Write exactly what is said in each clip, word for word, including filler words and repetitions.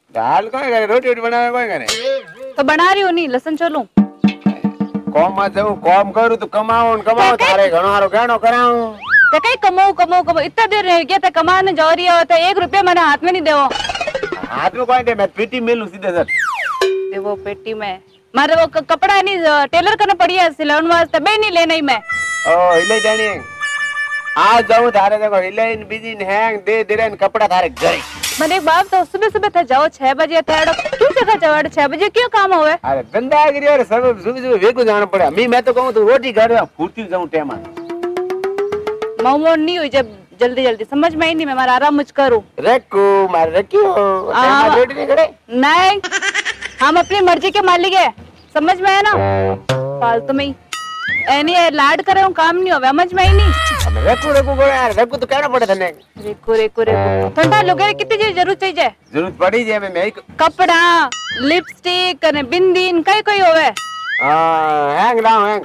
दाल कौन करे, रोटी रोटी बनावे कौन करे? तो बना रही हूँ नहीं, लसन चलूं? कॉम मत जाऊं, कॉम करूं तो कमाऊं, कमाऊं थारे घणो हारो गहनो कराऊं। तो कहीं कमाऊं कमाऊं कमाऊं इतना देर रह गया था कमाने जा रही है, तो एक रुपया मैंने हाथ में नहीं देवो। हाथ में कौन दे, मैं पेटी मिलूं सीधे सर। देखो पेटी में मारे वो कपड़ा नहीं टेलर करना पड़िया सिलाने वास्ते, बे नहीं लेना ही मैं। ओ हिले जानी आज जाऊं थारे देखो हिले इन बिजी ने हैंग दे दे रहे कपड़ा थारे घर। मैंने एक बात तो सुबह सुबह था जाओ छह बजे थे क्यों जगह जाओ छह बजे क्यों काम हुआ? अरे गंदा गिरी और सब सुबह सुबह वेको जाना पड़ा। मैं मैं तो कहूं तो रोटी घर में फुर्ती जाऊं टेमा मामो नहीं हुई जब जल्दी जल्दी समझ में ही नहीं, मैं मारा आराम मुझ करूं रखो मार रखियो टेमा रोटी नहीं करे नहीं। हम अपनी मर्जी के मालिक है, समझ में है ना? फालतू में ही एनी लाड करे हूं काम नहीं होवे, समझ में ही नहीं। रखो रखो बोले यार, रखो तो कहना पड़े तने। रेको रेको रेको ठंडा लोगे कितनी चीज जरूरत चाहिए? जरूरत पड़ी जे मैं मैं कपड़ा लिपस्टिक कने बिंदी कई कोई होवे। हां हैंग लाओ हैंग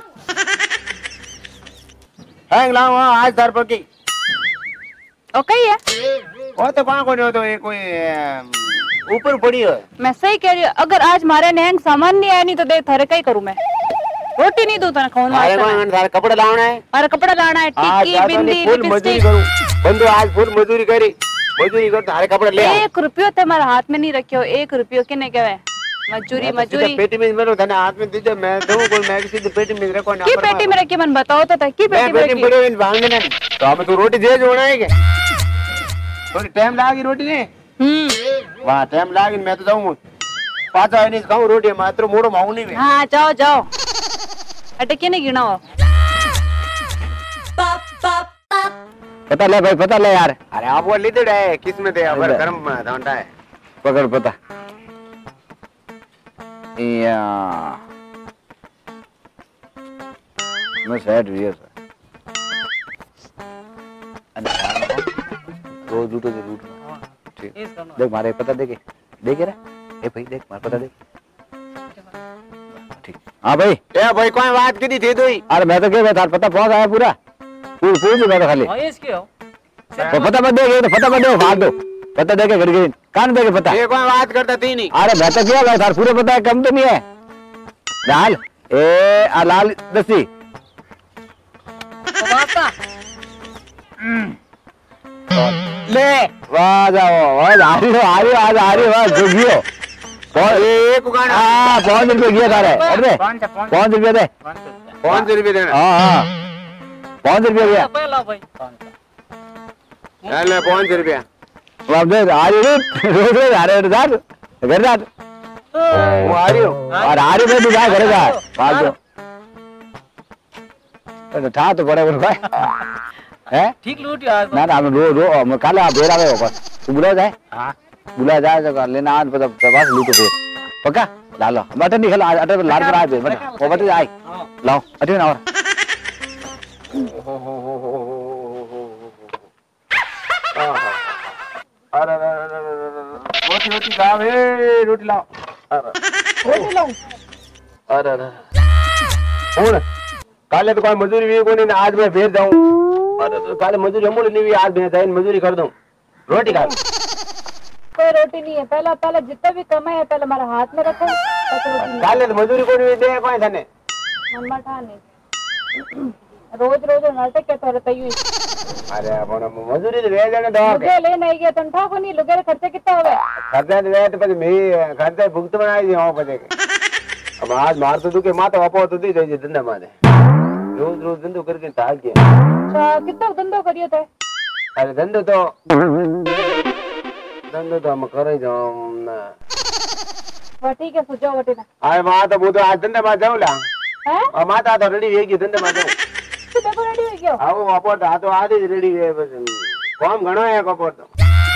हैंग लाओ आज दर पर की ओके है वो तो कहां को तो ये कोई ऊपर पड़ी है। मैं सही कह रही हूं, अगर आज मारे ने सामान नहीं आया नहीं तो देख थारे कई करूं मैं, रोटी नहीं दूं तने खाऊं। अरे कौन थारे कपड़ा लाना है? अरे कपड़ा लाना है, टिक्की बिंदी फुल मजदूरी करूं बंदो आज फुल मजदूरी करी मजदूरी कर थारे कपड़ा ले एक रुपया ते मारे हाथ में नहीं रखियो, एक रुपया किने कहवे मजदूरी मजदूरी पेटी में मेरे धने हाथ में दीजिए मैं दूं कोई मैं किसी पेटी में रखो ना की पेटी में रखी मन बताओ तो था की पेटी में रखी? पेटी में भांग ने तो हमें तो रोटी दे जोना है के थोड़ी टाइम लागी रोटी ने। हम्म वाह टाइम लागी मैं तो जाऊं पाचा नहीं खाऊं रोटी मात्र मोड़ो माऊ नहीं। हां जाओ जाओ अटे किने गिना हो पता ले भाई पता ले यार। अरे आप वो लीडर है किस्मत है अबर कर्म धंधा है पकड़ पता या मैं सेट रियर सर रोज लूटो जो लूटना ठीक देख मारे पता देखे देखे रे ए भाई देख मार पता देख ठीक। हाँ भाई ए भाई कोई बात की थी तू? अरे मैं तो क्या बता पता पहुंच आया पूरा पूरा पूरा मैं तो खाली हां इसके हो तो पता मत दे तो पता मत दे फाड़ दो पता दे के घर गई कान दे के पता ये कोई बात करता थी नहीं। अरे मैं तो क्या भाई थार पूरे पता है कम तो नहीं है लाल ए आ लाल दसी बाता ले वाह जाओ वाह आ रही हो आ रही हो आज आ रही हो वाह जोगियो एक गाना हां पाँच रुपए दिया तारे अरे पाँच रुपए दे पाँच रुपए देना हां हां पाँच रुपए दिया पहला भाई ले पाँच रुपया अब दे आ रही रोज रोज आ रहे दाद घर दाद वो आ रही हो और आ रही तो जा घर जा बात दो तो था तो बड़े बड़े भाई हैं ठीक लूट आज ना ना रो रो हम काले आ बेरा में ऊपर तू बुला जाए हां बुला जाए जगह लेना आज पता प्रवास लूटो फिर पक्का ला लो बटन निकल आज अटे लाल पर आए बट वो बट जाए लाओ अटे ना और अरे रोटी रोटी लाओ ए रोटी लाओ रोटी लाओ अरे अरे हुन काले तो कोई मजदूरी भी कोनी ना आज मैं भेज जाऊं अरे काले मजदूरी हमोले नहीं भी आज भेज जाए मजदूरी कर दूं रोटी खा कोई रोटी नहीं है पहला पहला जितना भी कमाए है पहले हमारे हाथ में रखो काले तो मजदूरी कोनी दे कोई धने मन मठा नहीं रोज रोज नाटक के तोरे तयू अरे अपन मजदूरी तो भेज देने दो लुगे ले नहीं गया तनखा को नहीं लुगे खर्चे कितना होवे खर्चा दे तो પછી મે ખર્ચા ભુગત બનાવી દી હો પછી अब आज मार तो दुके माता वापो तो दी दे धंधा मारे रोज रोज धंधो करके भाग गया। अच्छा कितना धंधो करियो थे? अरे धंधो तो धंधो तो हम करे जाऊं ना वो ठीक है सुझाव वटे ना अरे मां तो वो तो आज धंधा में जाऊं ला हैं और माता तो रेडी है कि धंधा में जाऊं तू देखो रेडी हो गयो आओ वापो तो तो आधी रेडी है बस काम घणो है कपोर तो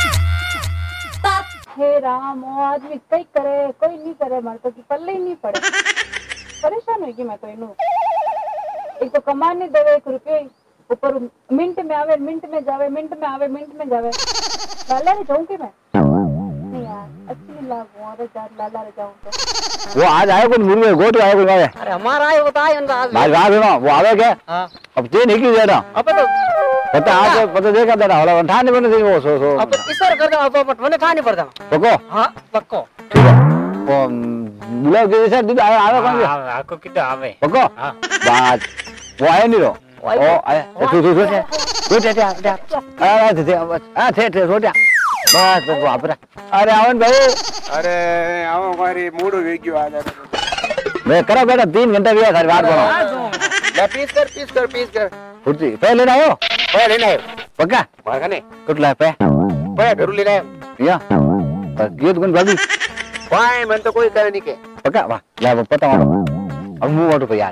हे राम ओ आदमी कई करे कोई नहीं करे मार तो की पल्ले ही नहीं पड़े परेशान होगी मैं तो इनु एक तो कमा नहीं देवे एक रुपये ऊपर मिनट में आवे मिनट में जावे मिनट में आवे मिनट में जावे लाला रे जाऊं के मैं नहीं यार अच्छी नहीं लागू अरे यार लाला रे जाऊं तो वो आज आए कोई मुर्गे गोट आए कोई आए अरे हमारा आए वो तो आए उनका आज भाई गाँव में वो आवे क्या हां अब ते नहीं की देना अब तो पता आज पता देखा था होला ठा नहीं बने वो सो सो अब इसर कर दो अब मने था नहीं पड़ता पको हां पक्को ठीक है वो बुला के जैसा दीदी आवे आवे कौन आपको कितना आवे पको हां बात वो आया नहीं रो ओ आया तू तू तू तू टे टे आ थे आ थे थे रोटिया बस बस वापरा अरे आवन भाई अरे आओ मारी मूड हो गई आ जा मैं करा बेटा तीन घंटा गया सारी बात करो ले पीस कर पीस कर पीस कर फुर्ती पे लेना आयो पे लेना है पक्का मार खाने कुटला पे पे घरू लेना है या पर ये तो कौन भाभी भाई मन तो कोई करे नहीं के पक्का वाह ले वो पता वाला अब मुंह वाटो पे यार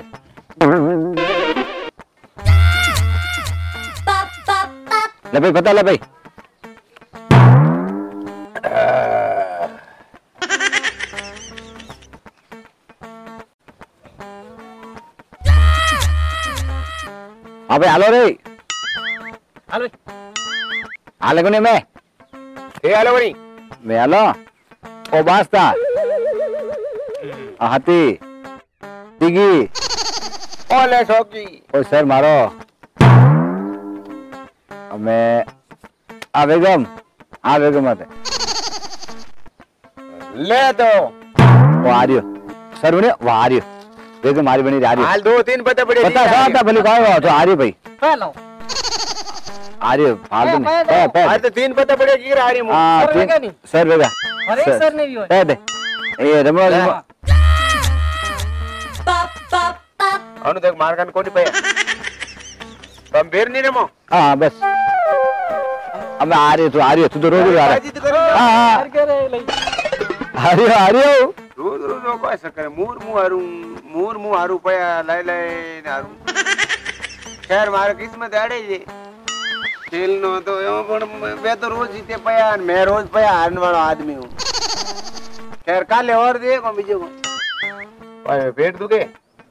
ले भाई पता ले भाई अबे हेलो रे हेलो हाले कोनी मैं ए हेलो बनी मैं हेलो ओ बास्ता हाथी टीगी ओले शौकी ओ सर मारो मैं आ बेगम आ बेगम आते ले तो वो आ रही हो सर बने वो आ रही हो बेगम आ रही बनी आ रही हाल दो तीन पता पड़े पता सब था भले कौन हो तो आ रही भाई हेलो आ रही हो फालतू नहीं पे पे आज तो तीन पता पड़े की आ रही हूं हां सर बेगा नहीं। सर बेगा अरे सर ने भी हो पे दे ए रमो रमो अनु देख मार कान कोनी पे तुम बेर नहीं रमो हां बस अब आ रही तू आ रही तू तो रोज आ रहा हां हां करे ले आ रही आ रही हो रोज रोज नो को ऐसा करे मूर मुंह आरू मूर मुंह आरू पया लाई लाई आरू खैर मारे किस्मत आड़े जे खेल नो तो यो पण मैं तो रोज जीते पया मैं रोज पया हारने वाला आदमी हूं खैर काले और दे को बीजे को ओए पेट दुखे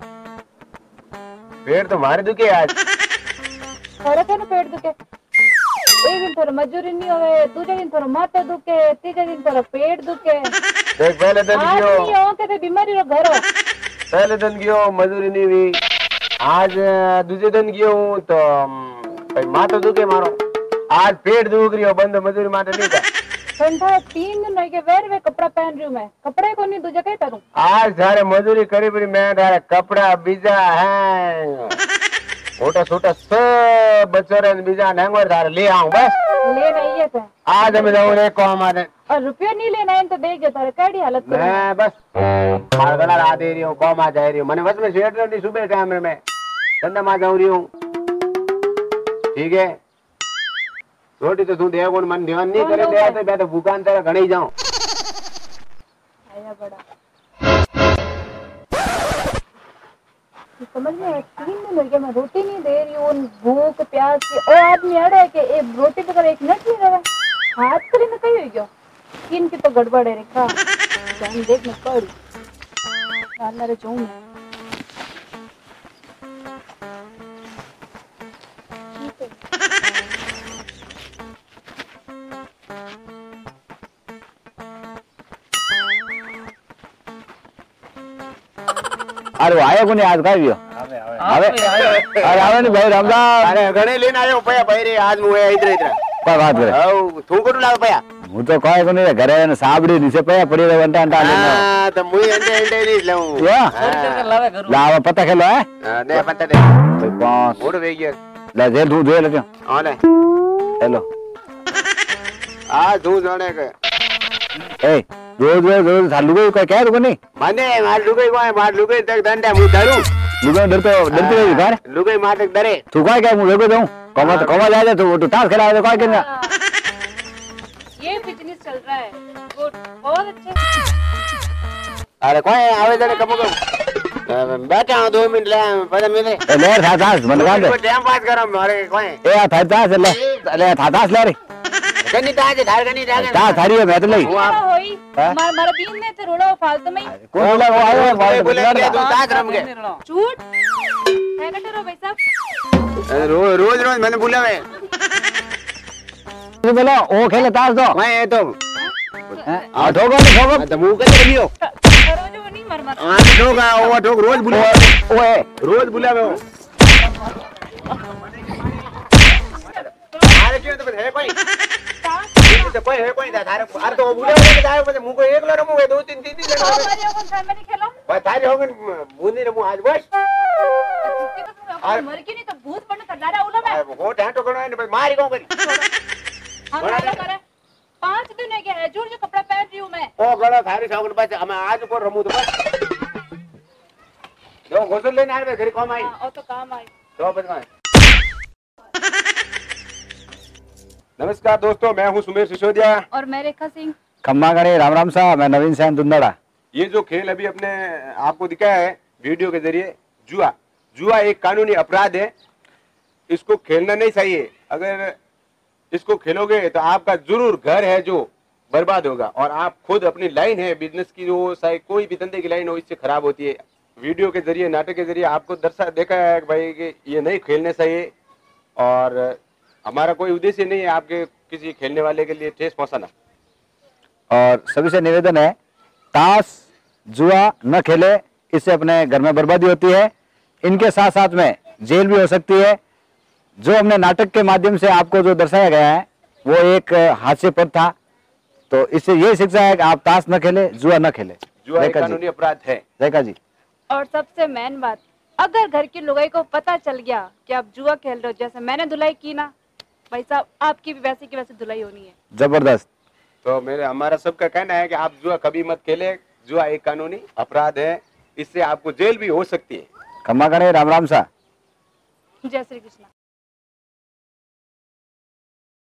पेट तो मारे दुखे आज अरे केन पेट दुखे एक दिन थोड़ा मजूरी नहीं होवे दूसरे दिन थोड़ा माथा दुखे तीसरे दिन थोड़ा पेट दुखे देख पहले दिन आज गियो नहीं हो के बीमारी रो घर हो पहले दिन गियो मजूरी नहीं हुई आज दूसरे दिन गियो हूं तो भाई माथा दुखे मारो आज पेट दुख रही हो बंद मजूरी माथा नहीं था ठंडा तीन दिन हो गए वेर वे कपड़ा पहन रही हूं मैं कपड़े को नहीं दूजा कहीं करूं आज थारे मजूरी करी पड़ी मैं थारे कपड़ा बीजा है छोटा छोटा सब बच्चों बीजा नंगर थारे ले आऊं बस लेना ये थे आज हम जाऊं रे को हमारे और रुपया नहीं लेना है तो देख जो थारे कैडी हालत कर मैं बस मार गला रा दे रही हूं को मा जा रही हूं मैंने बस में शेड नहीं सुबह टाइम में मैं धंधा मा जाऊं रही हूं ठीक है रोटी तो तू दे कोन मन ध्यान नहीं करे दे तो मैं तो भूखान तेरा घणे ही जाऊं आया बड़ा समझ में तीन दिन हो गए मैं रोटी नहीं दे रही हूँ भूख प्यास की और आदमी अड़े है कि एक रोटी बगैर एक मिनट नहीं रहा हाथ करे ना कहीं हो गया किन की तो गड़बड़ है रेखा जान देख मैं करी जानना रे जाऊं मैं अरे आया कोनी आज का भी आवे आवे अरे आवे नहीं भाई रामदास अरे घणे लेने आयो पया भाई रे आज मुए इधर इधर काय बात करे औ तू कोटू लाग पया હું તો काय कोनी घरे ने साबड़ी નીચે પયા પડી રે વંટા અંટા લેનો हां तो मुए अंडे अंडे नहीं लाऊं या कर लावे घर લાવ પતા ખેલો હે हां दे पत्ता दे ભાઈ પાંચ मोड़ वे गया લે જે તું જોઈ લેજો हां ले હેલો आ तू जाने के એ રોજ રોજ રોજ ચાલુ ગયું કઈ કહે તો કોની माने मार लुगाई को मार लुगाई तक दंडा मु धरू લુગો ડરતો ડરતી રહી ઘર लुगाई मार तक डरे તું काय काय હું વેગો જાઉં કમા તો કમા જાય તો તું તાસ ખેલાવે તો काय करेगा ये बिजनेस चल रहा है गुड बहुत अच्छे अरे कोई आवेदन कब कब बैठा हूं दो मिनट ले पता मिले એ લે થા તાસ મને કામ દે टाइम पास करो मारे कोई એ આ થા તાસ લે લે થા તાસ લે રે कनी ताज धार कनी धार તા થારી मैं तो नहीं क्या होई मार मार बीन ने ते रोड़ा फालतू में कौन बोला वो आयो बोले बोले के तू ताज रम के झूठ है कटे रो भाई साहब रोज रोज रोज मैंने बुलावे तू बोला ओ खेले तास दो मैं ये तो आ ठोको तो ठोको तो मुंह के लियो करो जो नहीं मर मर हां ठोका वो ठोक रोज बुलावे ओए रोज बुलावे पूछिए तो है कोई ताश तो कोई है कोई थारे अरे तो बुढ़े हो जाए પછી હું કોઈ એકલો રમું દો तीन तीन तीन तो हमारे यहाँ कौन सा मैं नहीं खेलो भाई थारे होगन मुनी रमू आज बस जिसके तो तुम अपन मर के नहीं तो भूत बनने कर रहा उला मैं वो ढांटो करो है भाई मारी कौन करी हम क्या करे पांच दिन हो गया है झूठ जो कपड़ा पहन रही हूँ मैं ओ गड़ा थारे सागन बस हम आज को रमू तो बस दो गोसल लेने आए घर कम आई हाँ, और तो काम आई तो बस में नमस्कार दोस्तों, मैं हूं सुमेर सिसोदिया और मैं रेखा सिंह खम्मा गणी राम राम साहब, मैं नवीन सैन दुंदड़ा। ये जो खेल अभी अपने आपको दिखाया है वीडियो के जरिए, जुआ जुआ एक कानूनी अपराध है। इसको खेलना नहीं चाहिए। अगर इसको खेलोगे तो आपका जरूर घर है जो बर्बाद होगा और आप खुद अपनी लाइन है बिजनेस की, जो चाहे कोई भी धंधे की लाइन हो, इससे खराब होती है। वीडियो के जरिए, नाटक के जरिए आपको दर्शा देखा है भाई कि ये नहीं खेलने चाहिए और हमारा कोई उद्देश्य नहीं है आपके किसी खेलने वाले के लिए ठेस पहुंचाना। और सभी से निवेदन है, ताश जुआ न खेले, इससे अपने घर में बर्बादी होती है। इनके साथ साथ में जेल भी हो सकती है। जो हमने नाटक के माध्यम से आपको जो दर्शाया गया है वो एक हास्यपद था, तो इससे ये शिक्षा है कि आप ताश न खेले, जुआ न खेले। जुआ एक कानूनी अपराध है। रेखा जी, और सबसे मेन बात, अगर घर की लुगाई को पता चल गया कि आप जुआ खेल रहे हो, जैसे मैंने धुलाई की ना भाई साहब, आपकी भी वैसे की वैसे धुलाई होनी है। जबरदस्त। तो मेरे हमारा सबका कहना है कि आप जुआ कभी मत खेले। जुआ एक कानूनी अपराध है, इससे आपको जेल भी हो सकती है। खम्मा गणी राम राम सा। जय श्री कृष्ण।